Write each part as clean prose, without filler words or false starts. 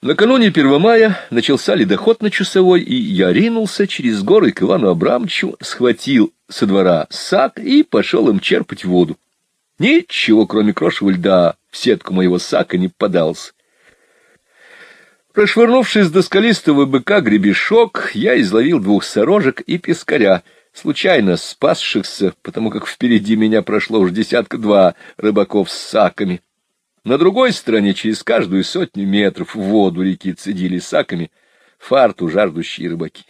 Накануне 1 мая начался ледоход на Чусовой, и я ринулся через горы к Ивану Абрамовичу, схватил со двора сак и пошел им черпать воду. Ничего, кроме крошевого льда, в сетку моего сака не попадалось. Прошвырнувшись до скалистого быка гребешок, я изловил 2 сорожек и пескаря, случайно спасшихся, потому как впереди меня прошло уж 1-2 рыбаков с саками. На другой стороне через каждую 100 метров в воду реки цедили саками фарту жаждущие рыбаки.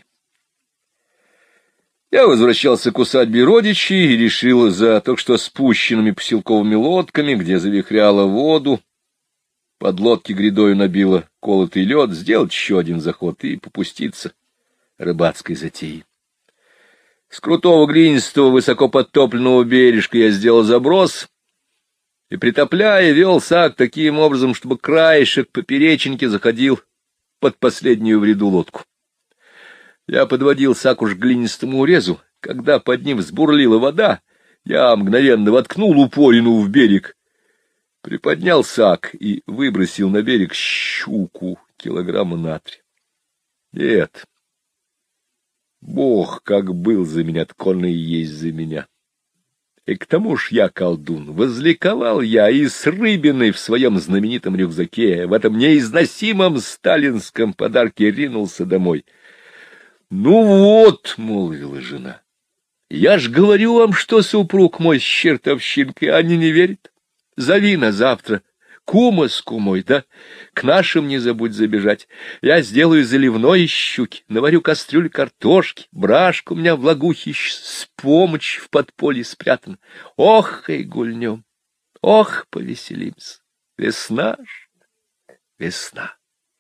Я возвращался к усадьбе родичей и решил за только что спущенными поселковыми лодками, где завихряло воду, под лодки грядою набило колотый лед, сделать еще один заход и попуститься рыбацкой затеей. С крутого глинистого высоко подтопленного бережка я сделал заброс и, притопляя, вел сак таким образом, чтобы краешек поперечинки заходил под последнюю в ряду лодку. Я подводил сак уж к глинистому урезу. Когда под ним взбурлила вода, я мгновенно воткнул упорину в берег, приподнял сак и выбросил на берег щуку килограмма на 3. Нет, Бог как был за меня, так он и есть за меня. И к тому ж я колдун, возликовал я и с рыбиной в своем знаменитом рюкзаке, в этом неизносимом сталинском подарке ринулся домой. — Ну вот, — молвила жена, — я ж говорю вам, что супруг мой с чертовщинкой, они не верят. Зови на завтра кума с кумой, да к нашим не забудь забежать. Я сделаю заливной из щуки, наварю кастрюлю картошки, брашка у меня в лагухе с помощью в подполье спрятана. Ох, и гульнем, ох, повеселимся. Весна ж, весна.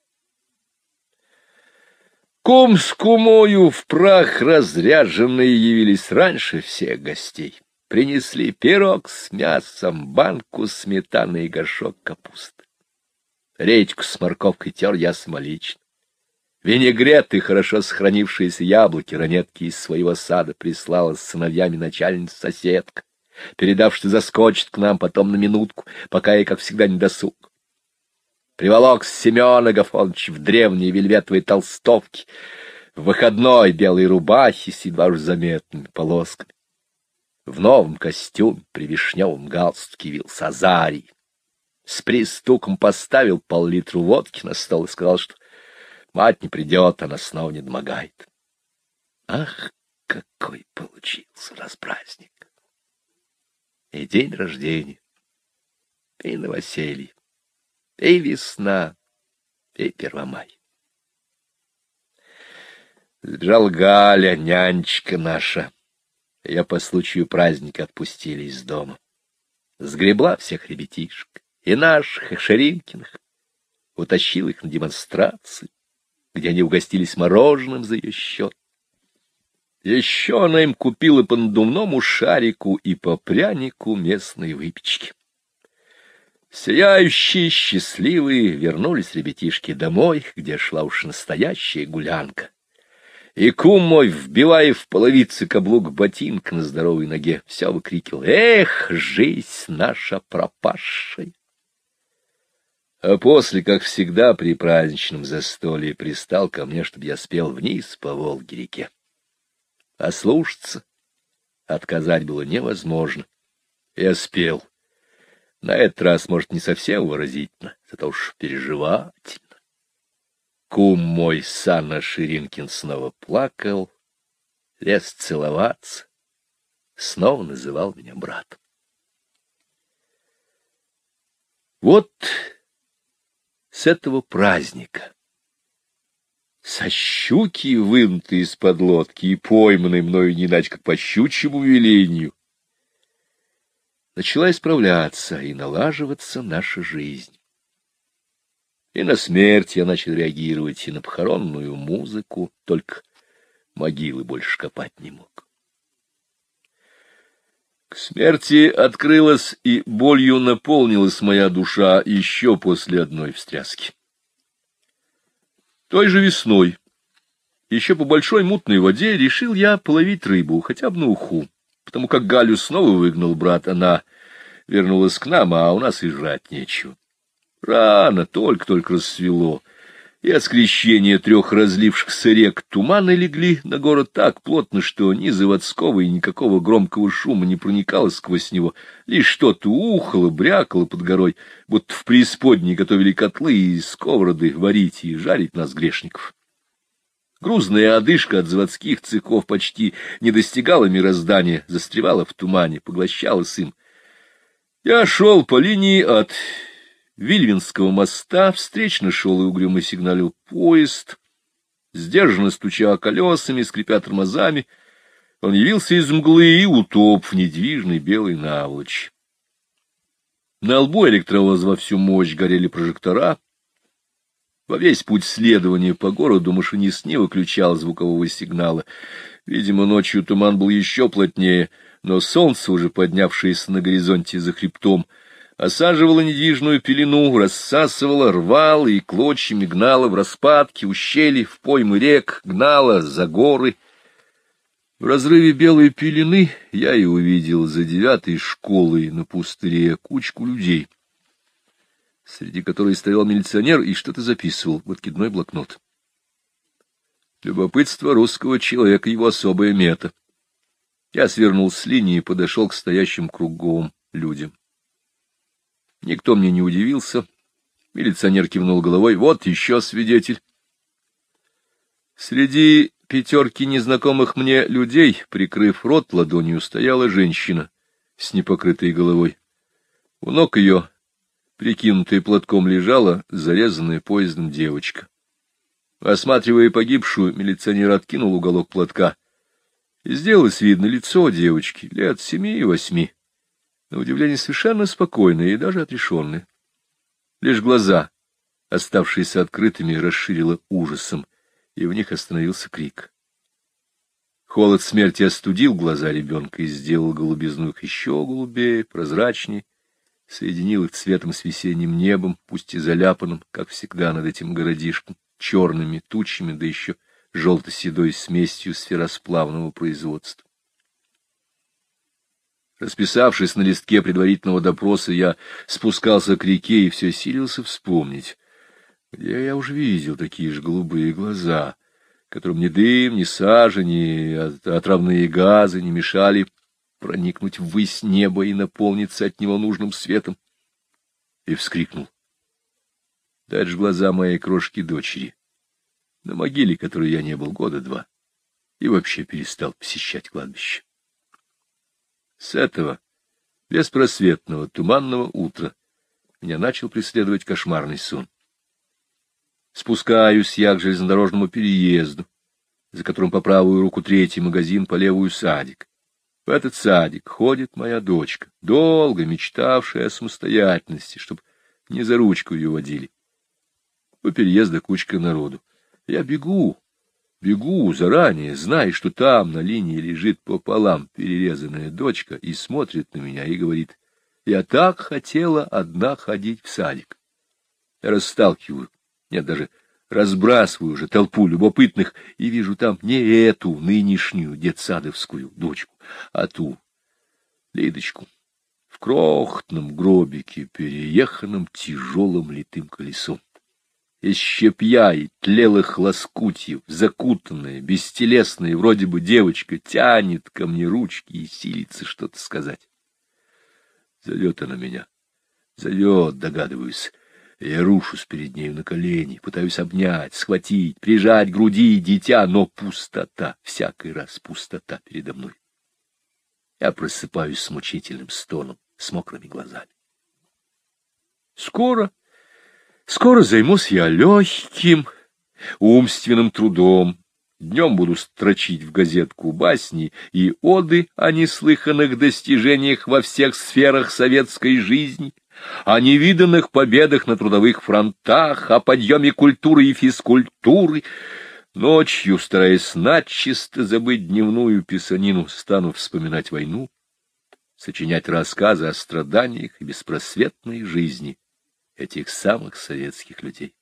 Кум с кумою в прах разряженные явились раньше всех гостей. Принесли пирог с мясом, банку сметаны и горшок капусты. Редьку с морковкой тер я самолично. Винегрет и хорошо сохранившиеся яблоки, ранетки из своего сада прислала с сыновьями начальница-соседка, передав, что заскочит к нам потом на минутку, пока ей, как всегда, не досуг. Приволок Семен Агафонович в древней вельветовой толстовке, в выходной белой рубахе с едва уж заметными полосками. В новом костюме при вишневом галстуке явился Азарий. С пристуком поставил пол-литра водки на стол и сказал, что мать не придет, она снова не домогает. Ах, какой получился распраздник! И день рождения, и новоселье, и весна, и 1 мая. Сбежала Галя, нянечка наша. Ее по случаю праздника отпустили из дома. Сгребла всех ребятишек, и наших, и Ширинкиных, утащила их на демонстрации, где они угостились мороженым за ее счет. Еще она им купила по надувному шарику и по прянику местной выпечки. Сияющие, счастливые, вернулись ребятишки домой, где шла уж настоящая гулянка. И кум мой, вбивая в половицы каблук ботинка на здоровой ноге, все выкрикивал: «Эх, жизнь наша пропавшая!» А после, как всегда при праздничном застолье, пристал ко мне, чтобы я спел вниз по Волге-реке. А слушаться, отказать было невозможно. Я спел. На этот раз, может, не совсем выразительно, зато уж переживательно. Кум мой, Санна Ширинкин, снова плакал, лез целоваться, снова называл меня братом. Вот с этого праздника, со щуки, вынутой из-под лодки и пойманной мною не иначе как по щучьему велению, начала исправляться и налаживаться наша жизнь. И на смерть я начал реагировать, и на похоронную музыку, только могилы больше копать не мог. К смерти открылась и болью наполнилась моя душа еще после одной встряски. Той же весной, еще по большой мутной воде, решил я половить рыбу, хотя бы на уху, потому как Галю снова выгнал брат, она вернулась к нам, а у нас и жрать нечего. Рано, только-только рассвело. и от скрещения трех разлившихся рек туманы легли на город так плотно, что ни заводского и никакого громкого шума не проникало сквозь него, лишь что-то ухало, брякало под горой, будто в преисподней готовили котлы и сковороды варить и жарить нас, грешников. Грузная одышка от заводских цехов почти не достигала мироздания, застревала в тумане, поглощалась им. Я шел по линии от Вильвинского моста, встречно шел и угрюмо сигналил поезд, сдержанно стуча колесами, скрипя тормозами. Он явился из мглы и утоп в недвижной белой наволочи. На лбу электровоза во всю мощь горели прожектора. Во весь путь следования по городу машинист не выключал звукового сигнала. Видимо, ночью туман был еще плотнее, но солнце, уже поднявшееся на горизонте за хребтом, осаживало недвижную пелену, рассасывало, рвало и клочьями гнало в распадки, ущелья, в поймы рек, гнало за горы. В разрыве белой пелены я и увидел за 9-й школой на пустыре кучку людей, среди которой стоял милиционер и что-то записывал в откидной блокнот. Любопытство русского человека — его особая мета. Я свернул с линии и подошел к стоящим кругом людям. Никто мне не удивился. Милиционер кивнул головой. Вот еще свидетель. Среди пятерки незнакомых мне людей, прикрыв рот ладонью, стояла женщина с непокрытой головой. У ног ее, прикинутая платком, лежала зарезанная поездом девочка. Осматривая погибшую, милиционер откинул уголок платка, и сделалось видно лицо девочки, лет 7-8. На удивление совершенно спокойное и даже отрешенное. Лишь глаза, оставшиеся открытыми, расширило ужасом, и в них остановился крик. Холод смерти остудил глаза ребенка и сделал голубизну их еще голубее, прозрачнее, соединил их цветом с весенним небом, пусть и заляпанным, как всегда над этим городишком, черными тучами, да еще желто-седой смесью сферосплавного производства. Расписавшись на листке предварительного допроса, я спускался к реке и все силился вспомнить, где я уже видел такие же голубые глаза, которым ни дым, ни сажа, ни отравные газы не мешали проникнуть ввысь неба и наполниться от него нужным светом. И вскрикнул. Да это ж глаза моей крошки-дочери, на могиле которой я не был 2 года, и вообще перестал посещать кладбище. С этого беспросветного туманного утра меня начал преследовать кошмарный сон. Спускаюсь я к железнодорожному переезду, за которым по правую руку 3-й магазин, по левую садик. В этот садик ходит моя дочка, долго мечтавшая о самостоятельности, чтобы не за ручку ее водили. У переезда кучка народу. Я бегу заранее, зная, что там на линии лежит пополам перерезанная дочка и смотрит на меня и говорит: «Я так хотела одна ходить в садик». Я расталкиваю, нет, даже разбрасываю уже толпу любопытных и вижу там не эту нынешнюю детсадовскую дочку, а ту Лидочку в крохотном гробике, перееханном тяжелым литым колесом. Из щепья и тлелых лоскутьев, закутанная, бестелесная, вроде бы девочка, тянет ко мне ручки и силится что-то сказать. Зовет она меня. Зовет, догадываюсь. Я рушусь перед нею на колени, пытаюсь обнять, схватить, прижать к груди дитя, но пустота, всякий раз пустота передо мной. Я просыпаюсь с мучительным стоном, с мокрыми глазами. Скоро займусь я легким, умственным трудом. Днем буду строчить в газетку басни и оды о неслыханных достижениях во всех сферах советской жизни, о невиданных победах на трудовых фронтах, о подъеме культуры и физкультуры. Ночью, стараясь начисто забыть дневную писанину, стану вспоминать войну, сочинять рассказы о страданиях и беспросветной жизни этих самых советских людей.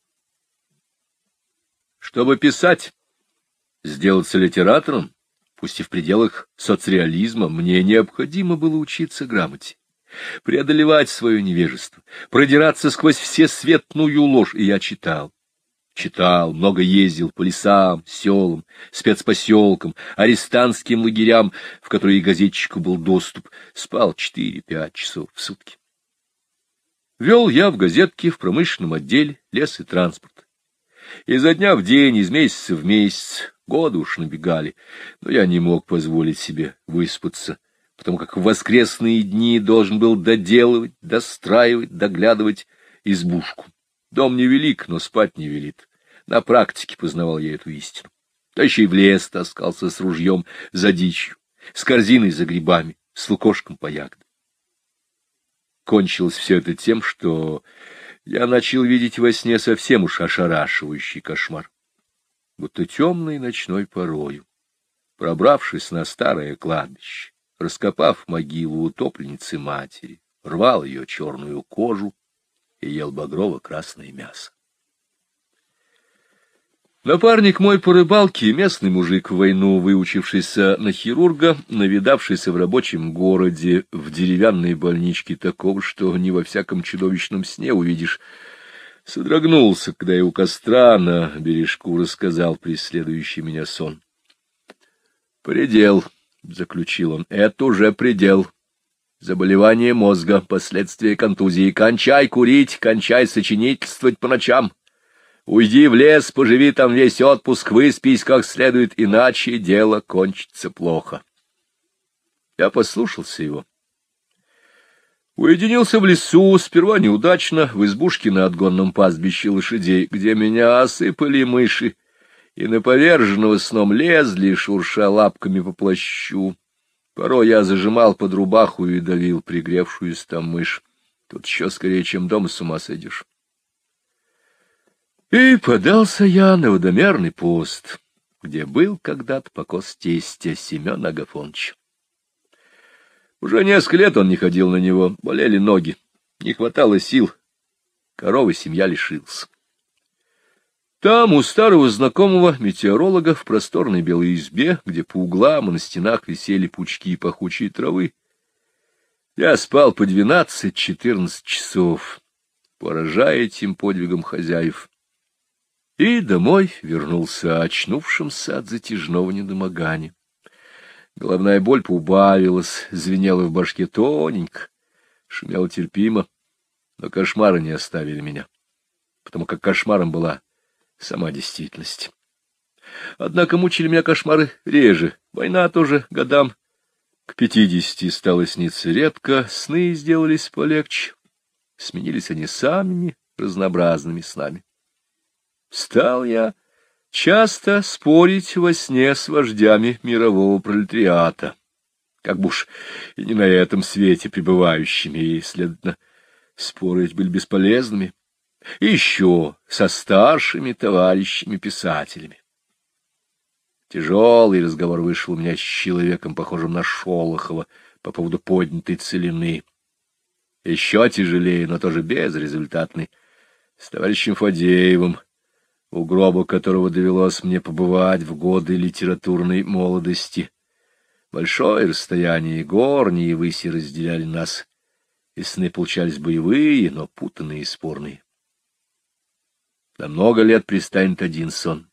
Чтобы писать, сделаться литератором, пусть и в пределах соцреализма, мне необходимо было учиться грамоте, преодолевать свое невежество, продираться сквозь всесветную ложь, и я читал. Читал, много ездил по лесам, селам, спецпоселкам, арестантским лагерям, в которые газетчику был доступ. Спал 4-5 часов в сутки. Вел я в газетке в промышленном отделе лес и транспорт. Изо дня в день, из месяца в месяц, годы уж набегали, но я не мог позволить себе выспаться, потому как в воскресные дни должен был доделывать, достраивать, доглядывать избушку. Дом невелик, но спать не велит. На практике познавал я эту истину. Да еще и в лес таскался с ружьем за дичью, с корзиной за грибами, с лукошком по ягодам. Кончилось все это тем, что я начал видеть во сне совсем уж ошарашивающий кошмар. Будто темной ночной порою, пробравшись на старое кладбище, раскопав могилу утопленницы матери, рвал ее черную кожу и ел багрово-красное мясо. Напарник мой по рыбалке, местный мужик в войну, выучившийся на хирурга, навидавшийся в рабочем городе, в деревянной больничке такого, что не во всяком чудовищном сне увидишь, содрогнулся, когда я у костра на бережку рассказал преследующий меня сон. «Предел», — заключил он, — «это уже предел. Заболевание мозга, последствия контузии. Кончай курить, кончай сочинительствовать по ночам. Уйди в лес, поживи там весь отпуск, выспись как следует, иначе дело кончится плохо». Я послушался его. Уединился в лесу, сперва неудачно, в избушке на отгонном пастбище лошадей, где меня осыпали мыши, и на поверженного сном лезли, шурша лапками по плащу. Порой я зажимал под рубаху и давил пригревшуюся там мышь. Тут еще скорее, чем дома с ума сойдешь. И подался я на водомерный пост, где был когда-то покос тестя Семена Агафоновича. Уже несколько лет он не ходил на него, болели ноги, не хватало сил, коровы семья лишилась. Там у старого знакомого метеоролога в просторной белой избе, где по углам и на стенах висели пучки пахучей травы, я спал по 12-14 часов, поражая этим подвигом хозяев. И домой вернулся очнувшимся от затяжного недомогания. Головная боль поубавилась, звенела в башке тоненько, шумела терпимо, но кошмары не оставили меня, потому как кошмаром была сама действительность. Однако мучили меня кошмары реже, война тоже годам к 50 стала сниться редко, сны сделались полегче, сменились они самыми разнообразными снами. Стал я часто спорить во сне с вождями мирового пролетариата, как бы уж и не на этом свете пребывающими, и, следовательно, споры были бесполезными, и еще со старшими товарищами-писателями. Тяжелый разговор вышел у меня с человеком, похожим на Шолохова, по поводу поднятой целины. Еще тяжелее, но тоже безрезультатный, с товарищем Фадеевым, у гроба которого довелось мне побывать в годы литературной молодости. Большое расстояние горни и выси разделяли нас, и сны получались боевые, но путанные и спорные. На много лет пристанет один сон.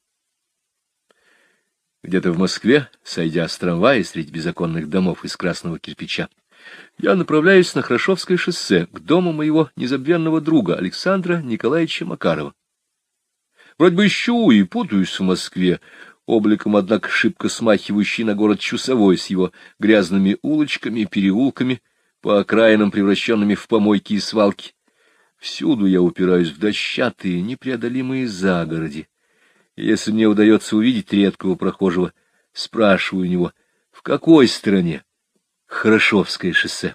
Где-то в Москве, сойдя с трамвая среди безоконных домов из красного кирпича, я направляюсь на Храшовское шоссе к дому моего незабвенного друга Александра Николаевича Макарова. Вроде бы ищу и путаюсь в Москве, обликом, однако, шибко смахивающий на город Чусовой с его грязными улочками и переулками, по окраинам превращенными в помойки и свалки. Всюду я упираюсь в дощатые, непреодолимые загороди. И если мне удается увидеть редкого прохожего, спрашиваю у него, в какой стороне Храшовское шоссе.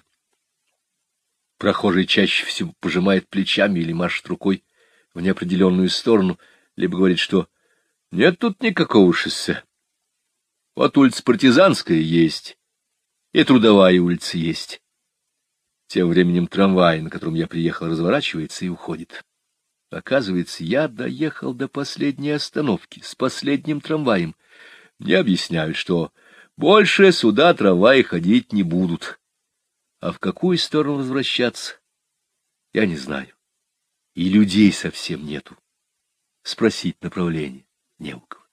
Прохожий чаще всего пожимает плечами или машет рукой в неопределенную сторону, либо говорит, что нет тут никакого шоссе. Вот улица Партизанская есть, и Трудовая улица есть. Тем временем трамвай, на котором я приехал, разворачивается и уходит. Оказывается, я доехал до последней остановки с последним трамваем. Мне объясняют, что больше сюда трамваи ходить не будут. А в какую сторону возвращаться, я не знаю. И людей совсем нету. спросить направление не у кого.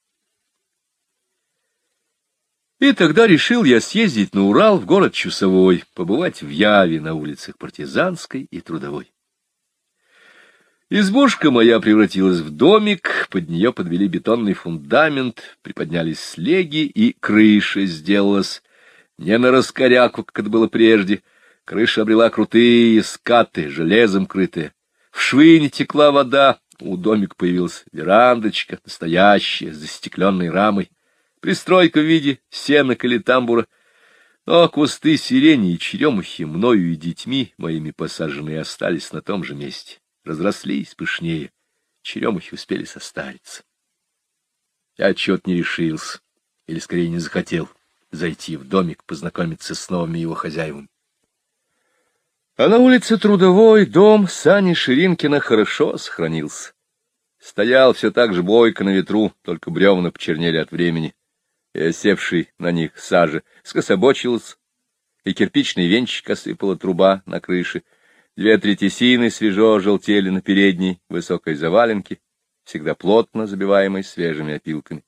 И тогда решил я съездить на Урал, в город Чусовой, побывать в Яве на улицах Партизанской и Трудовой. Избушка моя превратилась в домик, под нее подвели бетонный фундамент, приподнялись слеги, и крыша сделалась не на раскоряку, как это было прежде. Крыша обрела крутые скаты, железом крытые. В швы не текла вода, у домика появилась верандочка, настоящая, с застекленной рамой, пристройка в виде сенок или тамбура. Но кусты сирени и черемухи, мною и детьми моими посаженные, остались на том же месте. Разрослись пышнее, черемухи успели состариться. Я чего-то не решился, или скорее не захотел зайти в домик, познакомиться с новыми его хозяевами. А на улице Трудовой дом Сани Ширинкина хорошо сохранился. Стоял все так же бойко на ветру, только бревна почернели от времени, и осевший на них сажа скособочилась, и кирпичный венчик осыпала труба на крыше. 2-3 тесины свежо желтели на передней высокой заваленке, всегда плотно забиваемой свежими опилками.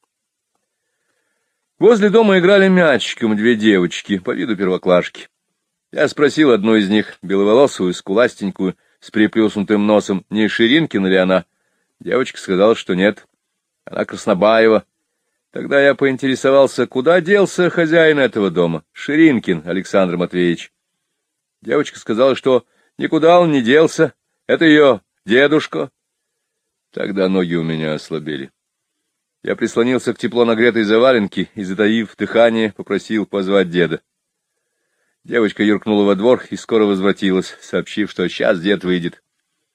Возле дома играли мячиком 2 девочки, по виду первоклашки. Я спросил одну из них, беловолосую, скуластенькую, с приплюснутым носом, не Ширинкина ли она. Девочка сказала, что нет, она Краснобаева. Тогда я поинтересовался, куда делся хозяин этого дома, Ширинкин Александр Матвеевич. Девочка сказала, что никуда он не делся, это ее дедушка. Тогда ноги у меня ослабели. Я прислонился к тепло нагретой заваленке и, затаив дыхание, попросил позвать деда. Девочка юркнула во двор и скоро возвратилась, сообщив, что сейчас дед выйдет.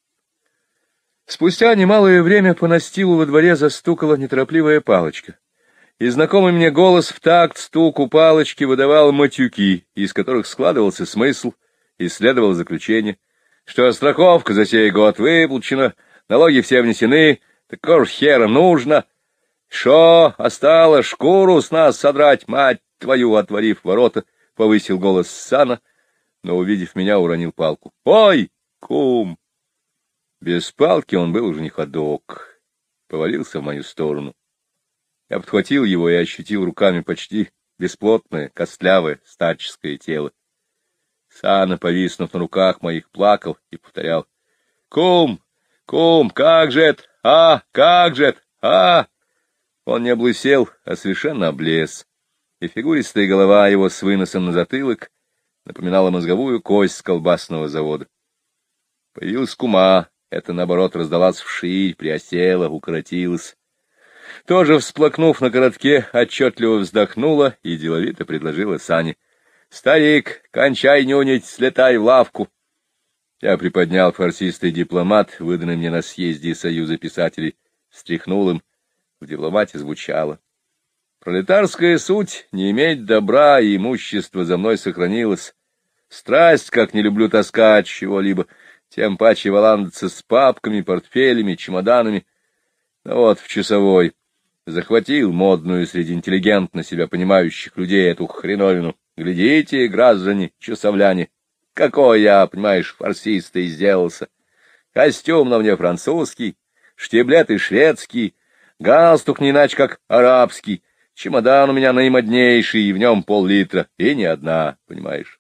Спустя немалое время по настилу во дворе застукала неторопливая палочка, и знакомый мне голос в такт стуку палочки выдавал матюки, из которых складывался смысл и следовало заключение, что страховка за сей год выплачена, налоги все внесены, так какого ж хера нужно? Шо, осталось шкуру с нас содрать, мать твою, отворив ворота, повысил голос Сана, но, увидев меня, уронил палку. Ой, кум! Без палки он был уже не ходок, повалился в мою сторону. Я подхватил его и ощутил руками почти бесплотное, костлявое, старческое тело. Сана, повиснув на руках моих, плакал и повторял: «Кум! Кум! Как же это? А! Как же это? А!» Он не облысел, а совершенно облез, и фигуристая голова его с выносом на затылок напоминала мозговую кость с колбасного завода. Появилась кума, это, наоборот, раздалась вширь, приосела, укоротилась. Тоже, всплакнув на коротке, отчетливо вздохнула и деловито предложила Сане: «Старик, кончай нюнить, слетай в лавку». Я приподнял фарсистый дипломат, выданный мне на съезде Союза писателей, встряхнул им. В дипломате звучало: «Пролетарская суть — не иметь добра и имущества за мной сохранилась. Страсть, как не люблю таскать чего-либо, тем паче валандаться с папками, портфелями, чемоданами. Но вот в Часовой захватил модную среди интеллигентно себя понимающих людей эту хреновину. Глядите, граждане, часовляне, какой я, понимаешь, фарсистый сделался. Костюм на мне французский, штиблеты шведские, галстук не иначе как арабский, чемодан у меня наимоднейший, и в нем пол-литра, и не одна, понимаешь».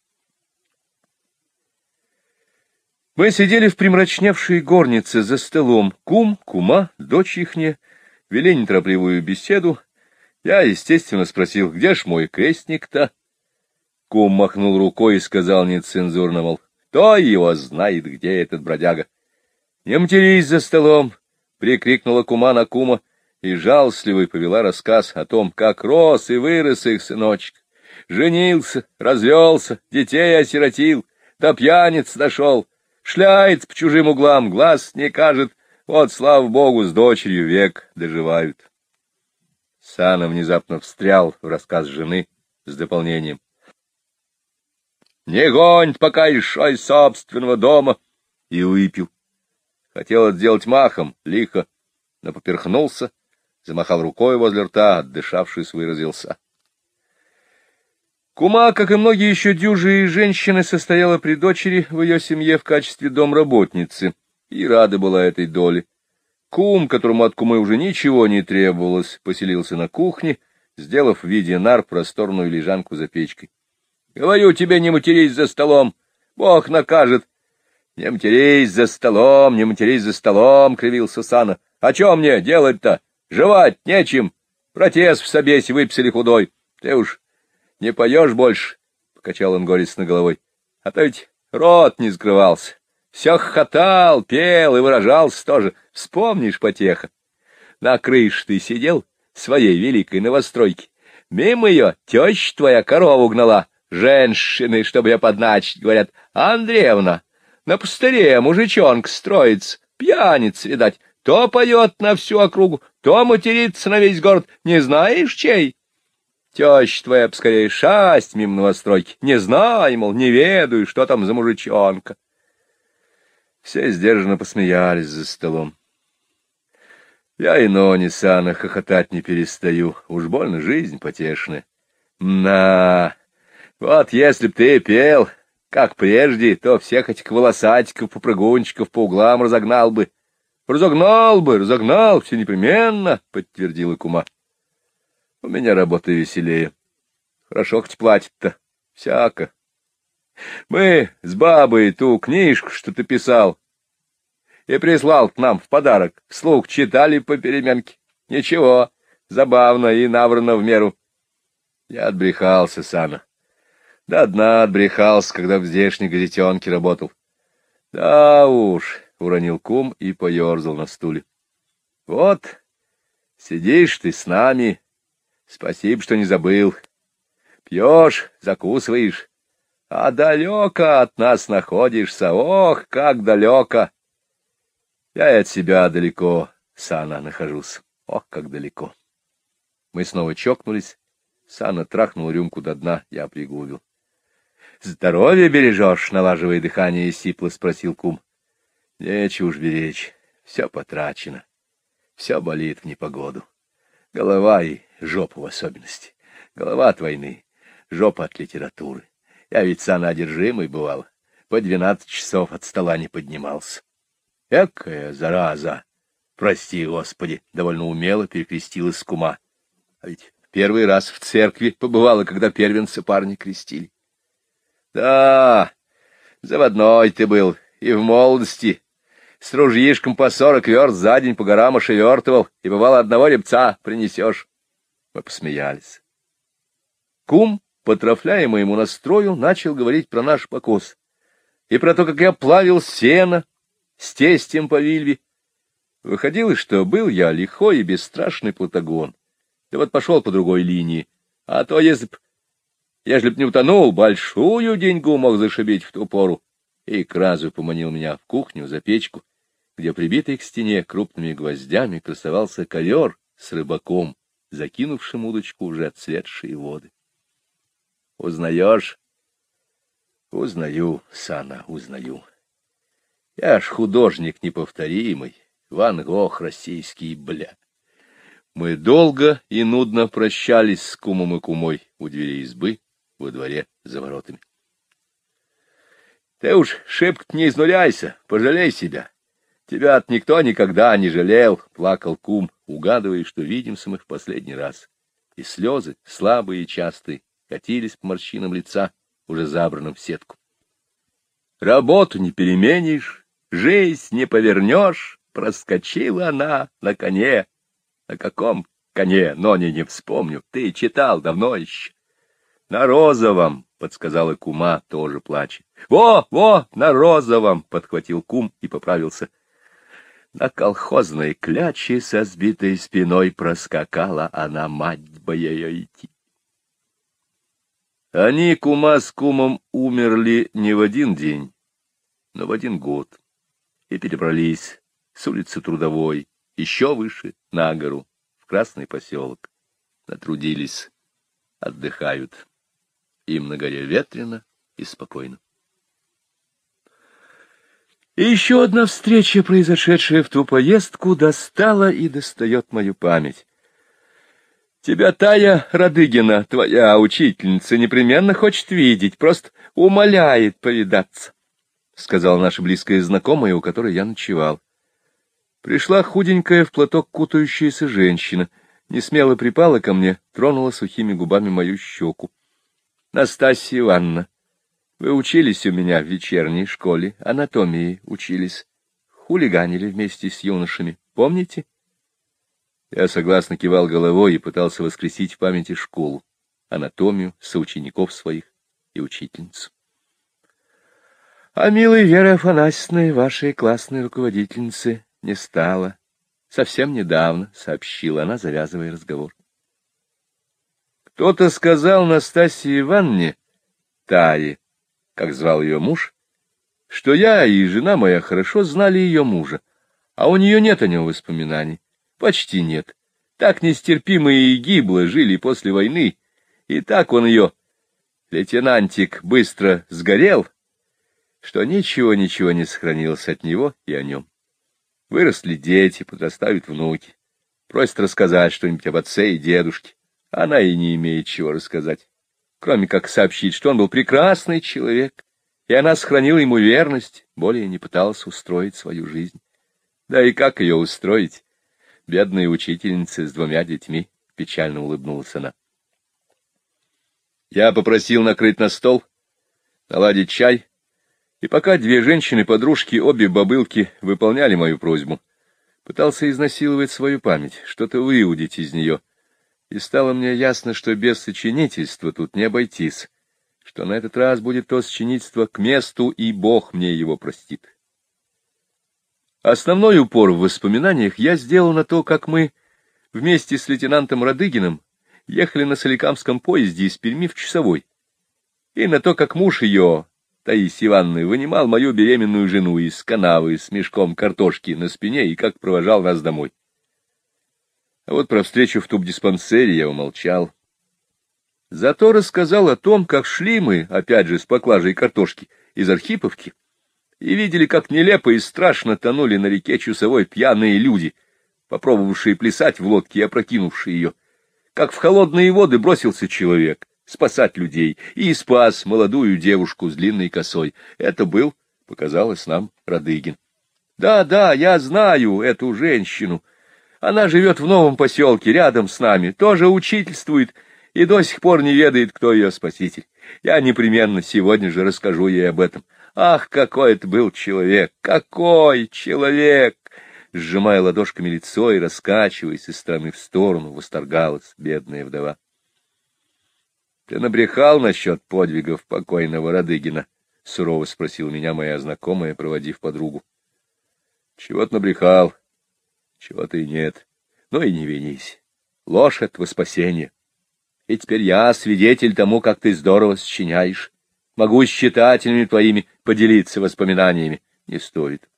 Мы сидели в примрачневшей горнице за столом. Кум, кума, дочь ихняя вели неторопливую беседу. Я, естественно, спросил: «Где ж мой крестник-то?» Кум махнул рукой и сказал нецензурно, мол, кто его знает, где этот бродяга. «Не матерись за столом!» — прикрикнула кума на кума, и жалостливой повела рассказ о том, как рос и вырос их сыночек. Женился, развелся, детей осиротил, до пьяниц дошел, шляется по чужим углам, глаз не кажет, вот, слава богу, с дочерью век доживают. Сана внезапно встрял в рассказ жены с дополнением: «Не гонь пока еще из собственного дома!» И выпил. Хотел это сделать махом, лихо, но поперхнулся, замахал рукой возле рта, отдышавшись, выразился. Кума, как и многие еще дюжие женщины, состояла при дочери в ее семье в качестве домработницы и рада была этой доле. Кум, которому от кумы уже ничего не требовалось, поселился на кухне, сделав в виде нар просторную лежанку за печкой. — Говорю тебе, не матерись за столом, Бог накажет. — Не матерись за столом, не матерись за столом, — кривился Сана. — А что мне делать-то? Жевать нечем. Протез в собесе выписали худой. Ты уж не поешь больше, — покачал он горестно головой. — А то ведь рот не скрывался. Все хохотал, пел и выражался тоже. Вспомнишь, потеха? На крыше ты сидел своей великой новостройки. Мимо ее теща твоя корову гнала. Женщины, чтобы ее подначить, говорят: Андреевна, на пустыре мужичонка строится, пьяниц, видать, то поет на всю округу, то матерится на весь город. Не знаешь, чей? Теща твоя поскорее шасть мимо новостройки. Не знаю, мол, не ведаю, что там за мужичонка. Все сдержанно посмеялись за столом. Я и Нони Сана хохотать не перестаю. Уж больно жизнь потешная. Вот если б ты пел, как прежде, то всех этих волосатиков, попрыгунчиков по углам разогнал бы. Разогнал, все непременно, — подтвердила кума. У меня работа веселее. Хорошо хоть платит-то. Всяко. Мы с бабой ту книжку, что ты писал, и прислал к нам в подарок, вслух читали по переменке. Ничего, забавно и набрано в меру. Я отбрехался, Сана. До дна отбрехался, когда в здешней газетенке работал. Да уж, — уронил кум и поерзал на стуле. Вот, сидишь ты с нами, спасибо, что не забыл. Пьешь, закусываешь, а далеко от нас находишься, ох, как далеко. Я и от себя далеко, Сана, нахожусь, ох, как далеко. Мы снова чокнулись, Сана трахнул рюмку до дна, я пригубил. — Здоровье бережешь? — налаживая дыхание, сипло спросил кум. — Нечего уж беречь, все потрачено, все болит в непогоду. Голова и жопа в особенности. Голова от войны, жопа от литературы. Я ведь, Сана, одержимый бывал, по 12 часов от стола не поднимался. Экая зараза! Прости, Господи! — довольно умело перекрестилась кума. А ведь первый раз в церкви побывала, когда первенца парни крестили. Да, заводной ты был и в молодости. С ружьишком по 40 верст за день по горам ошевертывал, и, бывало, одного ребца принесешь. Мы посмеялись. Кум, потрафляя моему настрою, начал говорить про наш покос и про то, как я плавил сено с тестем по Вильве. Выходило, что был я лихой и бесстрашный плутогон. Да вот пошел по другой линии. А то, ежели б не утонул, большую деньгу мог зашибить в ту пору. И Кразу поманил меня в кухню за печку, где, прибитый к стене крупными гвоздями, красовался ковер с рыбаком, закинувшим удочку уже отцветшие воды. — Узнаешь? — Узнаю, Сана, узнаю. Я ж художник неповторимый, Ван Гог российский, бля. Мы долго и нудно прощались с кумом и кумой у двери избы, во дворе за воротами. — Ты уж шибко не изнуряйся, пожалей себя. Тебя-то никто никогда не жалел, — плакал кум, угадывая, что видимся мы в последний раз. И слезы, слабые и частые, катились по морщинам лица, уже забранным в сетку. Работу не переменишь, жизнь не повернешь, проскочила она на коне. На каком коне, но не вспомню, ты читал давно еще. На розовом, — подсказала кума, тоже плача. Во, на розовом, — подхватил кум и поправился. На колхозной кляче со сбитой спиной проскакала она, мать бы ее идти. Они, кума с кумом, умерли не в один день, но в один год, и перебрались с улицы Трудовой еще выше, на гору, в Красный поселок. Натрудились, отдыхают. Им на горе ветрено и спокойно. И еще одна встреча, произошедшая в ту поездку, достала и достает мою память. Тебя Тая Радыгина, твоя учительница, непременно хочет видеть, просто умоляет повидаться, — сказала наша близкая знакомая, у которой я ночевал. Пришла худенькая, в платок кутающаяся женщина, несмело припала ко мне, тронула сухими губами мою щеку. — Настасья Ивановна, вы учились у меня в вечерней школе, анатомии учились. Хулиганили вместе с юношами, помните? Я согласно кивал головой и пытался воскресить в памяти школу, анатомию, соучеников своих и учительницу. — А милой Веры Афанасьевны, вашей классной руководительницы, не стало. Совсем недавно, — сообщила она, завязывая разговор. Кто-то сказал Настасье Ивановне, Таре, как звал ее муж, что я и жена моя хорошо знали ее мужа, а у нее нет о нем воспоминаний, почти нет. Так нестерпимо и гибло жили после войны, и так он ее, лейтенантик, быстро сгорел, что ничего не сохранилось от него и о нем. Выросли дети, подрастают внуки, просят рассказать что-нибудь об отце и дедушке. Она и не имеет чего рассказать, кроме как сообщить, что он был прекрасный человек, и она сохранила ему верность, более не пыталась устроить свою жизнь. Да и как ее устроить? Бедная учительница с 2 детьми, — печально улыбнулась она. Я попросил накрыть на стол, наладить чай, и пока 2 женщины-подружки, обе бабылки, выполняли мою просьбу, пытался изнасиловать свою память, что-то выудить из нее, и стало мне ясно, что без сочинительства тут не обойтись, что на этот раз будет то сочинительство к месту, и Бог мне его простит. Основной упор в воспоминаниях я сделал на то, как мы вместе с лейтенантом Радыгиным ехали на Соликамском поезде из Перми в Часовой, и на то, как муж ее, Таисии Ивановны, вынимал мою беременную жену из канавы с мешком картошки на спине и как провожал нас домой. А вот про встречу в тубдиспансере я умолчал. Зато рассказал о том, как шли мы, опять же, с поклажей картошки из Архиповки, и видели, как нелепо и страшно тонули на реке Чусовой пьяные люди, попробовавшие плясать в лодке и опрокинувшие ее, как в холодные воды бросился человек спасать людей и спас молодую девушку с длинной косой. Это был, показалось нам, Радыгин. Да, я знаю эту женщину. Она живет в новом поселке, рядом с нами, тоже учительствует и до сих пор не ведает, кто ее спаситель. Я непременно сегодня же расскажу ей об этом. Ах, какой это был человек! Какой человек! Сжимая ладошками лицо и раскачиваясь из стороны в сторону, восторгалась бедная вдова. — Ты набрехал насчет подвигов покойного Радыгина? — сурово спросила меня моя знакомая, проводив подругу. — Чего-то набрехал, чего-то и нет. Ну и не винись. Ложь — это во спасение. И теперь я свидетель тому, как ты здорово сочиняешь. Могу с читателями твоими поделиться воспоминаниями. Не стоит.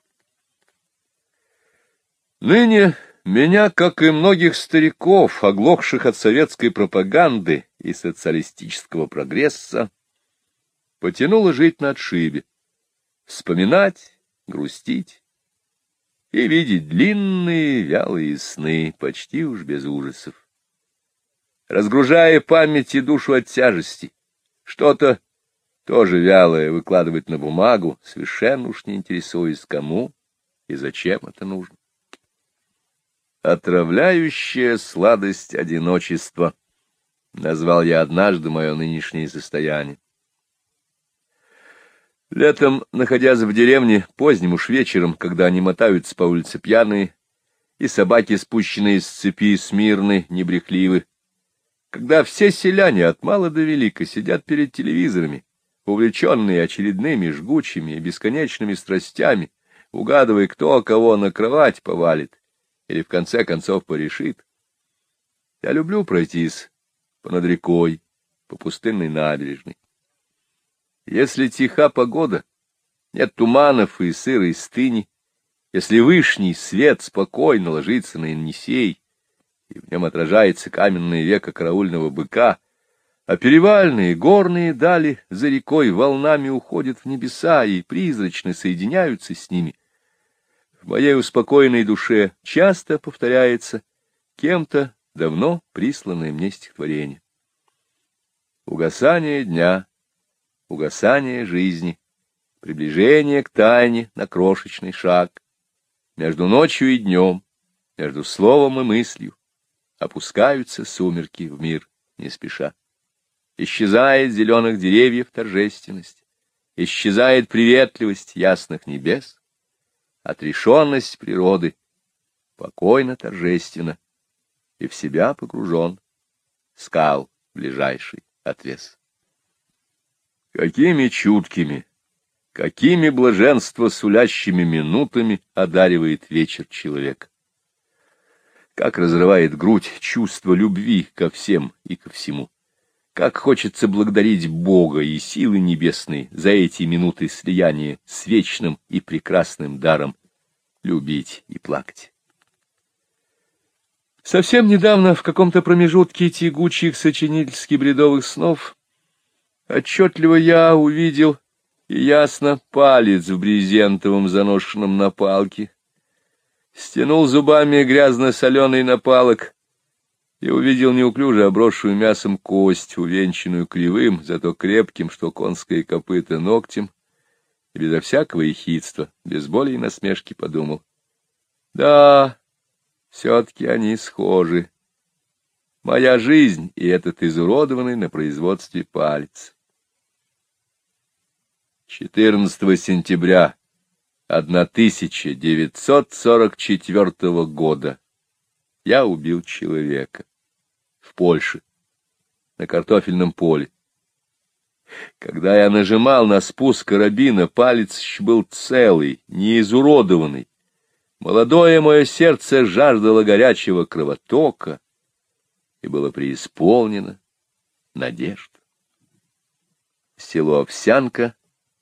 Ныне меня, как и многих стариков, оглохших от советской пропаганды и социалистического прогресса, потянуло жить на отшибе, вспоминать, грустить и видеть длинные вялые сны, почти уж без ужасов. Разгружая память и душу от тяжести, что-то тоже вялое выкладывать на бумагу, совершенно уж не интересуясь, кому и зачем это нужно. «Отравляющая сладость одиночества», — назвал я однажды мое нынешнее состояние. Летом, находясь в деревне, поздним уж вечером, когда они мотаются по улице пьяные, и собаки, спущенные с цепи, смирны, небрехливы, когда все селяне от мала до велика сидят перед телевизорами, увлеченные очередными жгучими и бесконечными страстями, угадывая, кто кого на кровать повалит или в конце концов порешит. Я люблю пройтись понад рекой, по пустынной набережной. Если тиха погода, нет туманов и сырой стыни, если вышний свет спокойно ложится на Енисей, и в нем отражается каменное веко караульного быка, а перевальные горные дали за рекой волнами уходят в небеса и призрачно соединяются с ними, в моей успокоенной душе часто повторяется кем-то давно присланное мне стихотворение. Угасание дня, угасание жизни, приближение к тайне на крошечный шаг. Между ночью и днем, между словом и мыслью опускаются сумерки в мир не спеша. Исчезает зеленых деревьев торжественность, исчезает приветливость ясных небес, отрешенность природы покойно торжественно и в себя погружен скал ближайший отвес. Какими чуткими, какими блаженство сулящими минутами одаривает вечер человека! Как разрывает грудь чувство любви ко всем и ко всему! Как хочется благодарить Бога и силы небесные за эти минуты слияния с вечным и прекрасным даром любить и плакать! Совсем недавно, в каком-то промежутке тягучих сочинительски-бредовых снов, отчетливо я увидел и ясно палец в брезентовом заношенном на палке, стянул зубами грязно-соленый напалок и увидел неуклюже обросшую мясом кость, увенчанную кривым, зато крепким, что конское копыто, ногтем, и безо всякого ехидства, без боли и насмешки подумал: да, все-таки они схожи. Моя жизнь и этот изуродованный на производстве палец. 14 сентября 1944 года я убил человека в Польше, на картофельном поле. Когда я нажимал на спуск карабина, палец еще был целый, не изуродованный. Молодое мое сердце жаждало горячего кровотока и было преисполнено надежд. Село Овсянка,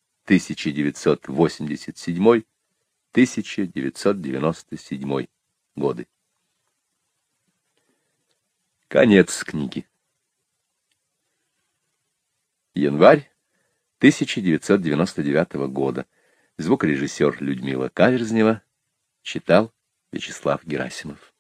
1987-1997 годы. Конец книги. Январь 1999 года. Звукорежиссер Людмила Каверзнева. Читал Вячеслав Герасимов.